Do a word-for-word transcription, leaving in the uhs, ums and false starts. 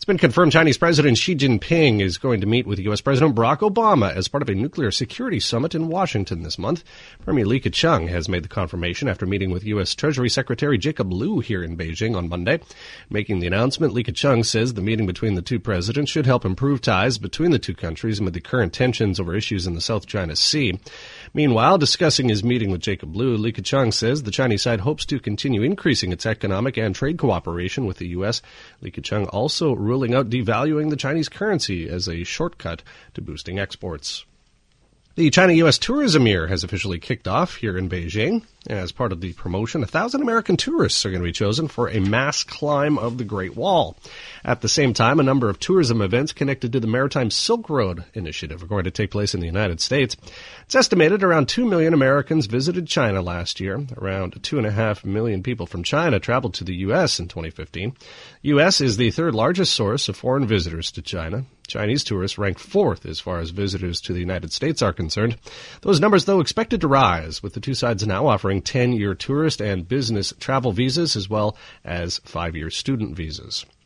been confirmed Chinese President Xi Jinping is going to meet with U S. President Barack Obama as part of a nuclear security summit in Washington this month. Premier Li Keqiang has made the confirmation after meeting with U S. Treasury Secretary Jacob Lew here in Beijing on Monday. Making the announcement, Li Keqiang says the meeting between the two presidents should help improve ties between the two countries amid the current tensions over issues in the South China Sea. Meanwhile, discussing his meeting with Jacob Lew, Li Keqiang says the Chinese side hopes to continue increasing its economic and trade cooperation with the U S. Li Keqiang also ruling out devaluing the Chinese currency as a shortcut to boosting exports. The China-U S tourism year has officially kicked off here in Beijing. As part of the promotion, a thousand American tourists are going to be chosen for a mass climb of the Great Wall. At the same time, a number of tourism events connected to the Maritime Silk Road initiative are going to take place in the United States. It's estimated around two million Americans visited China last year. Around two point five million people from China traveled to the U S in twenty fifteen. U S is the third largest source of foreign visitors to China. Chinese tourists ranked fourth as far as visitors to the United States are concerned. Those numbers, though, expected to rise, with the two sides now offering ten-year tourist and business travel visas as well as five-year student visas.